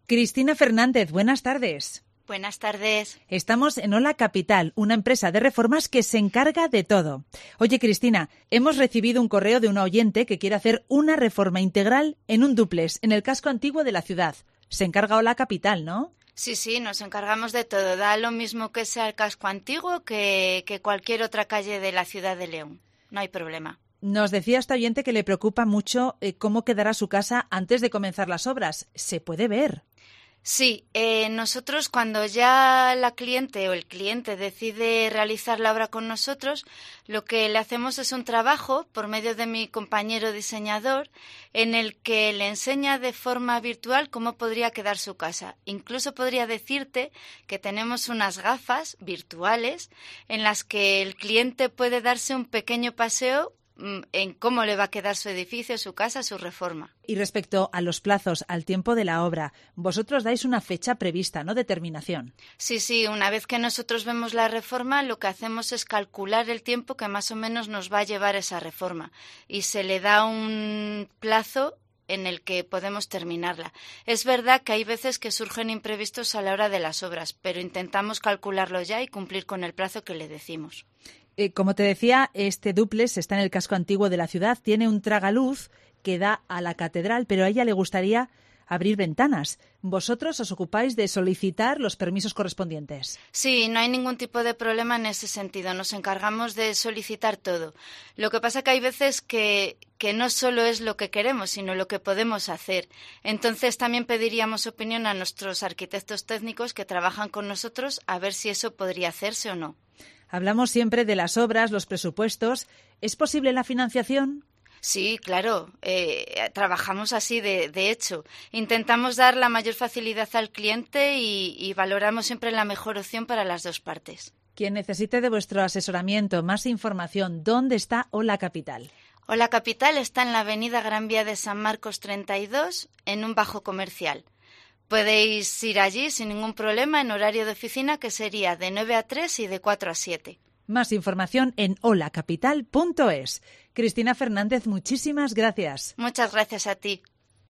Cristina Fernández, buenas tardes. Buenas tardes. Estamos en Hola Capital, una empresa de reformas que se encarga de todo. Oye, Cristina, hemos recibido un correo de una oyente que quiere hacer una reforma integral en un dúplex en el casco antiguo de la ciudad. Se encarga Hola Capital, ¿no? Sí, nos encargamos de todo. Da lo mismo que sea el casco antiguo que cualquier otra calle de la ciudad de León. No hay problema. Nos decía esta oyente que le preocupa mucho cómo quedará su casa antes de comenzar las obras. ¿Se puede ver? Sí, nosotros cuando ya la cliente o el cliente decide realizar la obra con nosotros, lo que le hacemos es un trabajo por medio de mi compañero diseñador en el que le enseña de forma virtual cómo podría quedar su casa. Incluso podría decirte que tenemos unas gafas virtuales en las que el cliente puede darse un pequeño paseo en cómo le va a quedar su edificio, su casa, su reforma. Y respecto a los plazos, al tiempo de la obra, vosotros dais una fecha prevista, ¿no? De terminación. Sí, una vez que nosotros vemos la reforma, lo que hacemos es calcular el tiempo que más o menos nos va a llevar esa reforma y se le da un plazo en el que podemos terminarla. Es verdad que hay veces que surgen imprevistos a la hora de las obras, pero intentamos calcularlo ya y cumplir con el plazo que le decimos. Como te decía, este dúplex está en el casco antiguo de la ciudad, tiene un tragaluz que da a la catedral, pero a ella le gustaría abrir ventanas. ¿Vosotros os ocupáis de solicitar los permisos correspondientes? Sí, no hay ningún tipo de problema en ese sentido. Nos encargamos de solicitar todo. Lo que pasa que hay veces que no solo es lo que queremos, sino lo que podemos hacer. Entonces también pediríamos opinión a nuestros arquitectos técnicos que trabajan con nosotros a ver si eso podría hacerse o no. Hablamos siempre de las obras, los presupuestos. ¿Es posible la financiación? Sí, claro. Trabajamos así, de hecho. Intentamos dar la mayor facilidad al cliente y valoramos siempre la mejor opción para las dos partes. Quien necesite de vuestro asesoramiento, más información, ¿dónde está Hola Capital? Hola Capital está en la avenida Gran Vía de San Marcos 32, en un bajo comercial. Podéis ir allí sin ningún problema en horario de oficina, que sería de 9 a 3 y de 4 a 7. Más información en holacapital.es. Cristina Fernández, muchísimas gracias. Muchas gracias a ti.